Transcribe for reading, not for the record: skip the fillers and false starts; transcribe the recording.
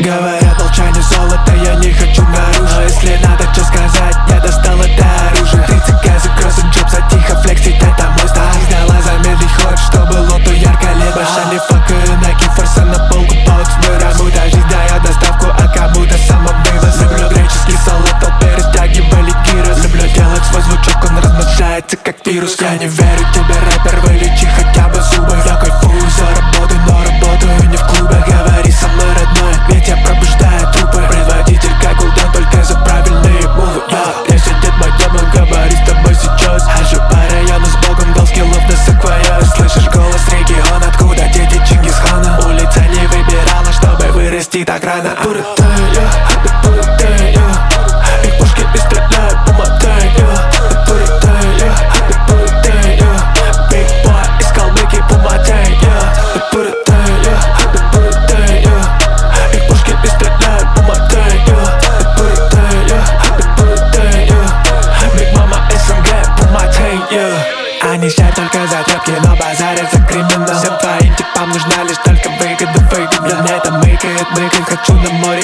Говорят, молчание золото, я не хочу наружу. Но если надо что сказать, я достал это оружие. 30 газы, кроссом джобса, тихо флексит, это мой стайл. Сняла замедлить ход, чтобы лоту ярко лет. Больше не факаю на кифорса на полку под свой. Кому-то жизнь дает доставку, а кому-то самовывоз. Люблю греческий салат, толпе растягивали гирос. Люблю делать свой звучок, он размножается как вирус. Я не верю тебе, рэпер, вылечи хотя бы зубы. Я кайфую за работой, но работаю не в клубе. Говори со мной, родной, ведь я пробуждаю трупы. Предводитель как кулдаун, только за правильные мувы. Я сидит мой дом, говори с тобой сейчас. Хожу по району с богом, дал скиллов на саквояж. Слышишь голос регион, откуда дети Чингисхана. Улица не выбирала, чтобы вырасти так рано. Их пушки и стреляют по мотелю. Big boy из Калмыкии по мотелю. Их пушки и стреляют по мотелю. Big мама СНГ по мотелю. Они ща только за тряпки, но базарят за криминал. Всем твоим типам нужна лишь только выгода. Меня это мыкает, хочу на мой